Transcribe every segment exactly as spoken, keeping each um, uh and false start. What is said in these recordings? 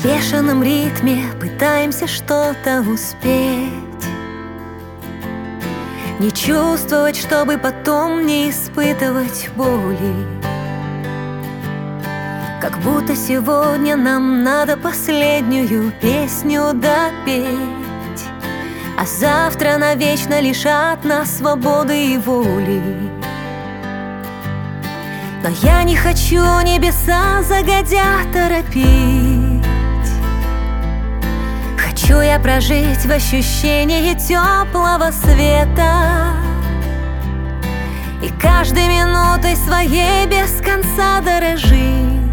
В бешеном ритме пытаемся что-то успеть, не чувствовать, чтобы потом не испытывать боли. Как будто сегодня нам надо последнюю песню допеть, а завтра навечно лишат нас свободы и воли. Но я не хочу небеса загодя торопить. Хочу я прожить в ощущении теплого света и каждой минутой своей без конца дорожить,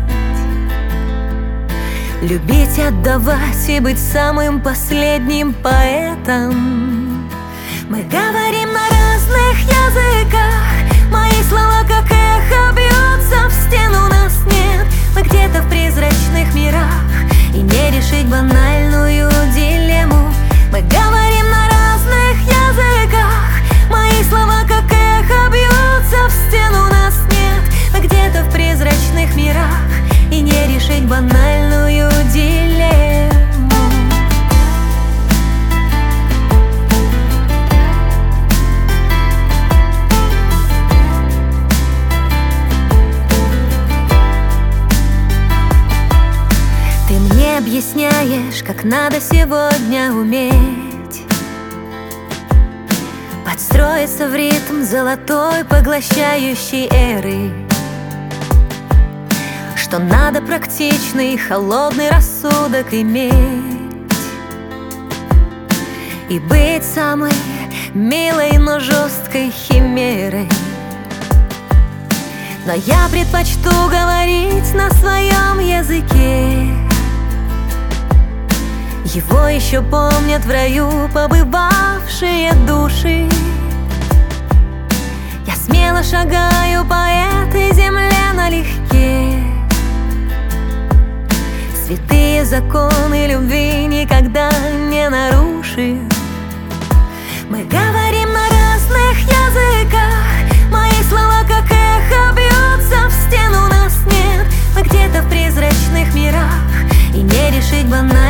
любить, отдавать и быть самым последним поэтом. Мы говорим на разных языках, мои слова как эхо бьются в стену, нас нет. Мы где-то в призрачных мирах, и не решить банальную дилемму. Мы говорим на разных языках, мои слова как эхо бьются в стену, нас нет. Мы где-то в призрачных мирах, и не решить банальную дилемму. Ты мне объясняешь, как надо сегодня уметь подстроиться в ритм золотой поглощающей эры, что надо практичный и холодный рассудок иметь и быть самой милой, но жесткой химерой. Но я предпочту говорить на своем языке. Его еще помнят в раю побывавшие души. Я смело шагаю по этой земле налегке. Святые законы любви никогда не нарушишь. Мы говорим на разных языках, мои слова как эхо бьются в стену, нас нет. Мы где-то в призрачных мирах, и не решить банально